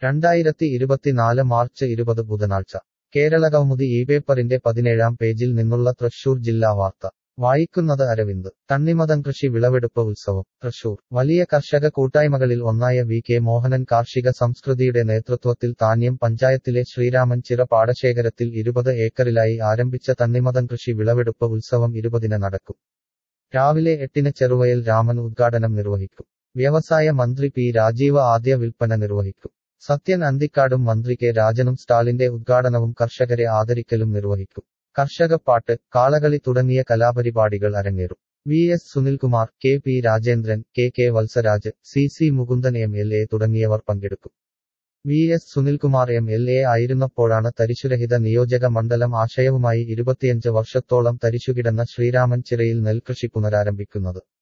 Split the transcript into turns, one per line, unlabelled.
2024 March 20 ബുധനാഴ്ച കേരളകൗമുദി ഇപേപ്പറിന്റെ 17-ാം പേജിൽ നിന്നുള്ള തൃശൂർ ജില്ലാ വാർത്ത വായിക്കുന്നത് അരവിന്ദ്. തണ്ണിമത്തൻ കൃഷി വിളവെടുപ്പ് ഉത്സവം തൃശൂർ. വലിയ കർഷക കൂട്ടായ്മകളിൽ ഒന്നായ വി കെ മോഹനൻ കാർഷിക സംസ്കൃതിയുടെ നേതൃത്വത്തിൽ താന്യം പഞ്ചായത്തിലെ ശ്രീരാമൻ ചിറ പാടശേഖരത്തിൽ 20 ഏക്കറിലായി ആരംഭിച്ച തണ്ണിമത്തൻ കൃഷി വിളവെടുപ്പ് ഉത്സവം 20-ന് നടക്കും. രാവിലെ 8-ന് ചെറുവയൽ രാമൻ ഉദ്ഘാടനം നിർവഹിക്കും. വ്യവസായ മന്ത്രി പി രാജീവ് ആദ്യ വിൽപ്പന നിർവഹിക്കും. സത്യൻ അന്തിക്കാടും മന്ത്രി കെ രാജനും സ്റ്റാളിന്റെ ഉദ്ഘാടനവും കർഷകരെ ആദരിക്കലും നിർവഹിക്കും. കർഷകപ്പാട്ട്, കാളകളി തുടങ്ങിയ കലാപരിപാടികൾ അരങ്ങേറും. V S Sunilkumar, K P Rajendran, K K Valsaraj, C C Mukundan MLA തുടങ്ങിയവർ പങ്കെടുക്കും. വി എസ് സുനിൽകുമാർ MLA ആയിരുന്നപ്പോഴാണ് തരിശുരഹിത നിയോജക മണ്ഡലം ആശയവുമായി 25 വർഷത്തോളം തരിശുകിടന്ന ശ്രീരാമൻ ചിറയിൽ നെൽകൃഷി പുനരാരംഭിക്കുന്നത്.